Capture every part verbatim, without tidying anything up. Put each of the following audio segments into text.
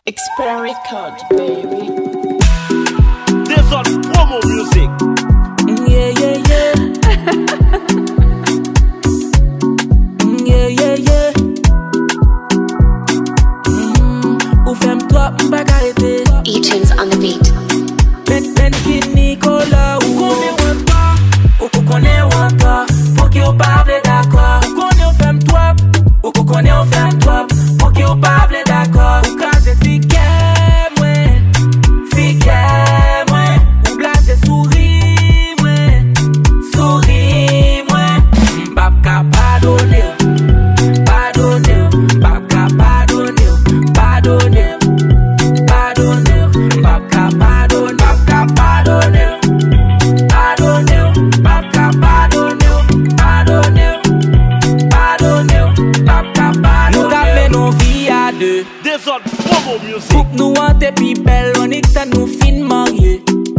Expert Records, baby. This on promo music. Mm, yeah, yeah, yeah. Mm, yeah, yeah, yeah. Mm, ou fem toi m'bak arrêter. E-tunes on the beat. Ben, ben ki Nicolas ou kone wanta, ou kou kone wanta, pou ki ou pa vle d'akor. Ou kone ou fem toi, ou kou kone ou fem toi, pou ki ou pa vle d'akor. Ou kaze fike mwen, fike mwen, ou blase souri mwen, souri mwen. Mbap ka padone, padone, mbap ka padone, padone, padone, mbap ka padone, mbap ka padone, padone, mbap ka padone, padone, padone, mbap ka padone. Nou ka fè nou vi a deux. This on promo music. Pouk nou ante pi bel, on ik tan nou fin marye.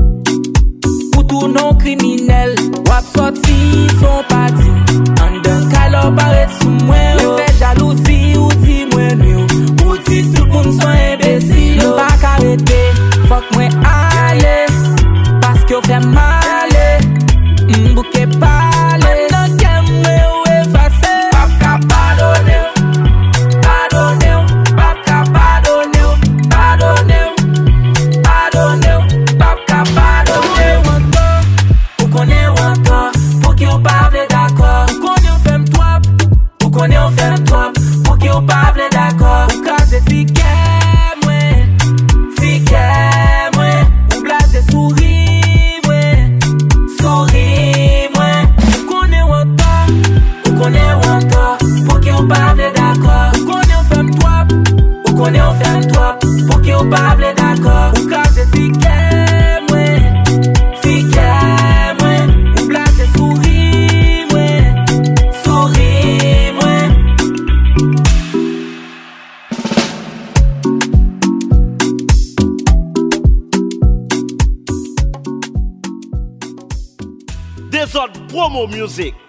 Pou tou non kriminel, wap sorti son pati. An den kalo paret sou mwen, le fè jalousi ou di mwen yo. Ou di tout moun son imbesil. Mwen pa karete, fok mwen ale, paske ou fè male, mbouke pale. An nan kem mwen ou efase, pap ka padone yo. Padone yo, pap ka padone yo, padone yo, padone yo, pap ka padone yo. Ou kone wanta, pou ki ou pa vle d'akor. Ou kone ou fem twap, ou kone ou fem twap, pou ki ou pa vle d'akor. Ou kaze fike mwen, fike mwen, ou blase souri mwen, souri mwen. Ou kone wanta, ou kone wanta, pou ki ou pa vle d'akor. Ou kone ou fem twap, ou kone ou fem twap, pou ki ou pa vle d'akor. Ou kaze fike mwen, fike mwen, ou blase souri mwen, souri mwen. This on promo music.